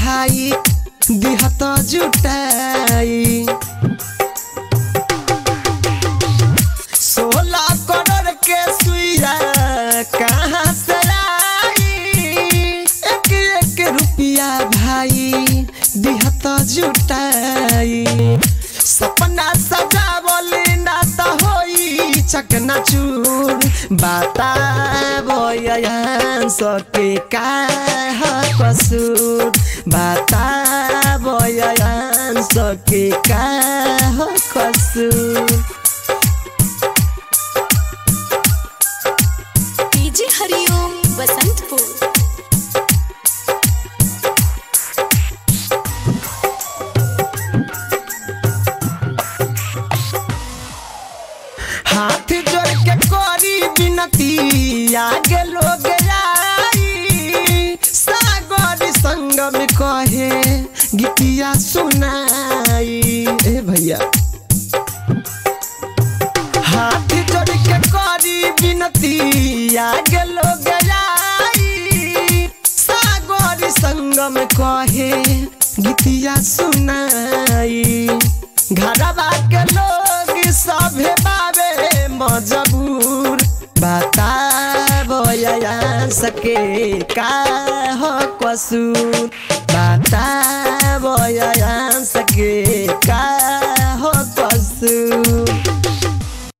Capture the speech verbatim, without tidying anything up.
भाई दिहत जुटाई सोलह करोड़ के सुइया कहाँ से आई एक एक रुपया भाई दिहत जुटाई सपना सजावली ना तो होई चकनाचूर बताबो यान सके का कसूर बताबो यान सके का कसूर डीजे हरिओम बसंतपुर हाथ जोड़ के कोरी बिनती आगे लोग आई सागर संग में कहे गीतिया सुनाई ए भैया हाथ जोड़ के कोरी बिनती आगे लोग आई सागर संग में कहे गीतिया सुनाई घरवा के लोग सभे बाबे मजबूर बताबो यान सके का हो कसूर बताबो यान सके का हो कसूर।